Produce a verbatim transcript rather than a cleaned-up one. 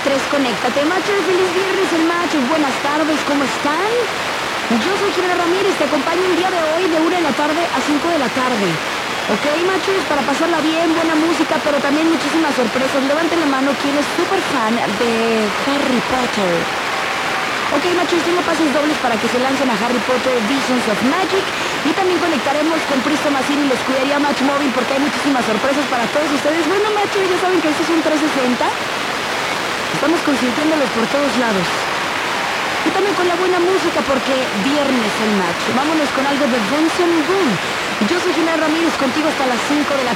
tres, conéctate. Macho, feliz viernes, el macho. Buenas tardes, ¿cómo están? Yo soy Jimena Ramírez, te acompaño el día de hoy de una de la tarde a cinco de la tarde. Ok, machos, para pasarla bien, buena música, pero también muchísimas sorpresas. Levanten la mano quien es súper fan de Harry Potter. Ok, machos, tengo pases dobles para que se lancen a Harry Potter Visions of Magic. Y también conectaremos con Pristo Massini y la escudería Match Móvil porque hay muchísimas sorpresas para todos ustedes. Bueno, machos, ya saben que este es un trescientos sesenta. Estamos consintiéndolos por todos lados. Y también con la buena música porque viernes el match. Vámonos con algo de Benson Boone. Yo soy Jimena Ramírez, contigo hasta las cinco de la